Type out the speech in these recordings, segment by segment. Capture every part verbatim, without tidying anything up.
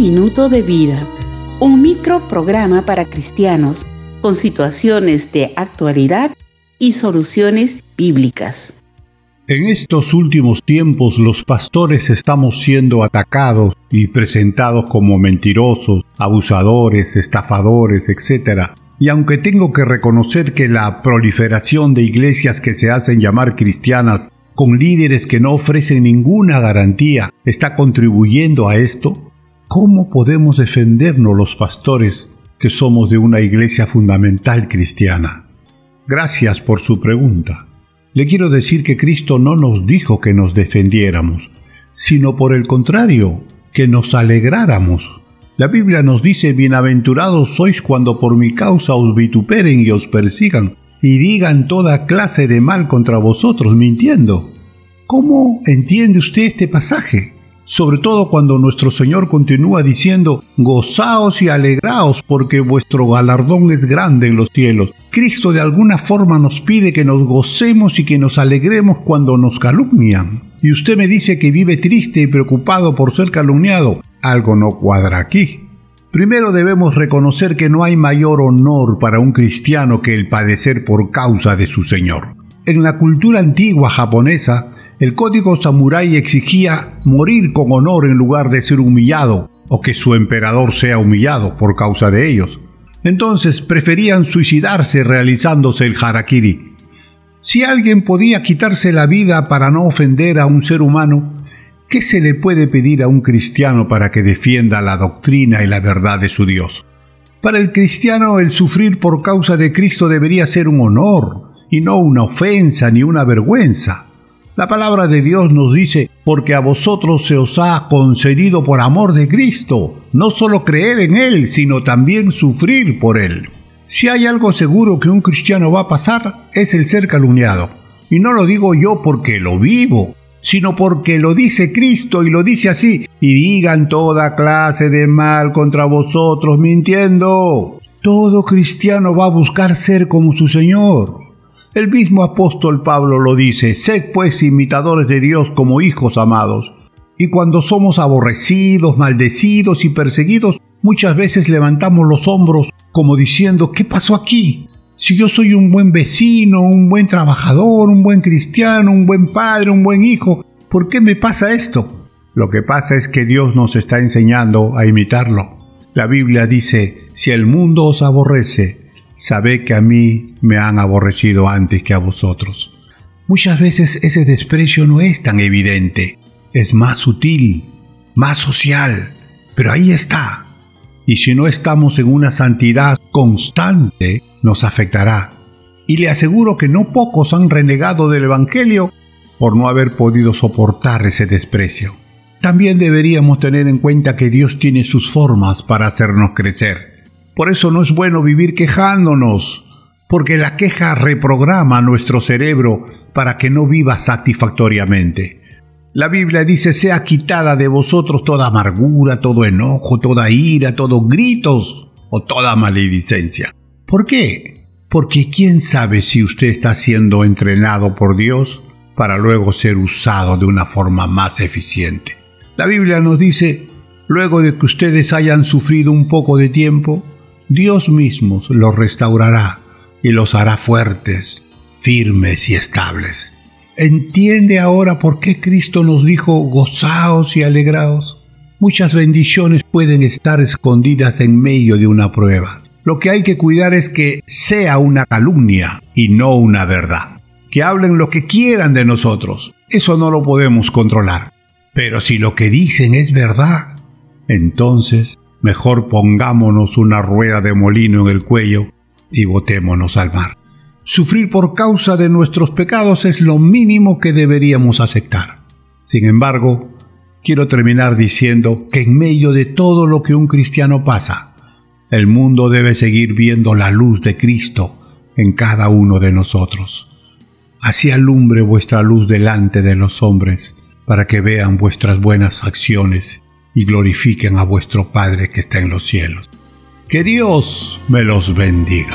minuto de vida, un microprograma para cristianos con situaciones de actualidad y soluciones bíblicas. En estos últimos tiempos los pastores estamos siendo atacados y presentados como mentirosos, abusadores, estafadores, etcétera. Y aunque tengo que reconocer que la proliferación de iglesias que se hacen llamar cristianas con líderes que no ofrecen ninguna garantía está contribuyendo a esto, ¿cómo podemos defendernos los pastores que somos de una iglesia fundamental cristiana? Gracias por su pregunta. Le quiero decir que Cristo no nos dijo que nos defendiéramos, sino por el contrario, que nos alegráramos. La Biblia nos dice: bienaventurados sois cuando por mi causa os vituperen y os persigan, y digan toda clase de mal contra vosotros, mintiendo. ¿Cómo entiende usted este pasaje? Sobre todo cuando nuestro Señor continúa diciendo: gozaos y alegraos, porque vuestro galardón es grande en los cielos. Cristo de alguna forma nos pide que nos gocemos y que nos alegremos cuando nos calumnian. Y usted me dice que vive triste y preocupado por ser calumniado. Algo no cuadra aquí. Primero debemos reconocer que no hay mayor honor para un cristiano que el padecer por causa de su Señor. En la cultura antigua japonesa, el código samurái exigía morir con honor en lugar de ser humillado o que su emperador sea humillado por causa de ellos. Entonces preferían suicidarse realizándose el harakiri. Si alguien podía quitarse la vida para no ofender a un ser humano, ¿qué se le puede pedir a un cristiano para que defienda la doctrina y la verdad de su Dios? Para el cristiano, el sufrir por causa de Cristo debería ser un honor y no una ofensa ni una vergüenza. La palabra de Dios nos dice: porque a vosotros se os ha concedido por amor de Cristo, no solo creer en Él, sino también sufrir por Él. Si hay algo seguro que un cristiano va a pasar, es el ser calumniado. Y no lo digo yo porque lo vivo, sino porque lo dice Cristo y lo dice así: y digan toda clase de mal contra vosotros, mintiendo. Todo cristiano va a buscar ser como su Señor. El mismo apóstol Pablo lo dice: sed pues imitadores de Dios como hijos amados. Y cuando somos aborrecidos, maldecidos y perseguidos, muchas veces levantamos los hombros como diciendo: ¿qué pasó aquí? Si yo soy un buen vecino, un buen trabajador, un buen cristiano, un buen padre, un buen hijo, ¿por qué me pasa esto? Lo que pasa es que Dios nos está enseñando a imitarlo. La Biblia dice: si el mundo os aborrece, sabed que a mí me han aborrecido antes que a vosotros. Muchas veces ese desprecio no es tan evidente, es más sutil, más social, pero ahí está. Y si no estamos en una santidad constante, nos afectará. Y le aseguro que no pocos han renegado del Evangelio por no haber podido soportar ese desprecio. También deberíamos tener en cuenta que Dios tiene sus formas para hacernos crecer. Por eso no es bueno vivir quejándonos, porque la queja reprograma nuestro cerebro para que no viva satisfactoriamente. La Biblia dice: sea quitada de vosotros toda amargura, todo enojo, toda ira, todos gritos o toda maledicencia. ¿Por qué? Porque quién sabe si usted está siendo entrenado por Dios para luego ser usado de una forma más eficiente. La Biblia nos dice: luego de que ustedes hayan sufrido un poco de tiempo, Dios mismo los restaurará y los hará fuertes, firmes y estables. ¿Entiende ahora por qué Cristo nos dijo: gozaos y alegraos? Muchas bendiciones pueden estar escondidas en medio de una prueba. Lo que hay que cuidar es que sea una calumnia y no una verdad. Que hablen lo que quieran de nosotros, eso no lo podemos controlar. Pero si lo que dicen es verdad, entonces mejor pongámonos una rueda de molino en el cuello y botémonos al mar. Sufrir por causa de nuestros pecados es lo mínimo que deberíamos aceptar. Sin embargo, quiero terminar diciendo que en medio de todo lo que un cristiano pasa, el mundo debe seguir viendo la luz de Cristo en cada uno de nosotros. Así alumbre vuestra luz delante de los hombres, para que vean vuestras buenas acciones y glorifiquen a vuestro Padre que está en los cielos. Que Dios me los bendiga.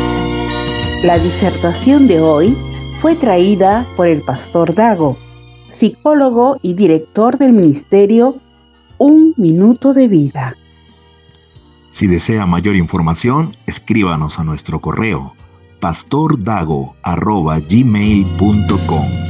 La disertación de hoy fue traída por el pastor Dago psicólogo y director del ministerio Un Minuto de Vida. Si desea mayor información, escríbanos a nuestro correo pastordago arroba gmail punto com.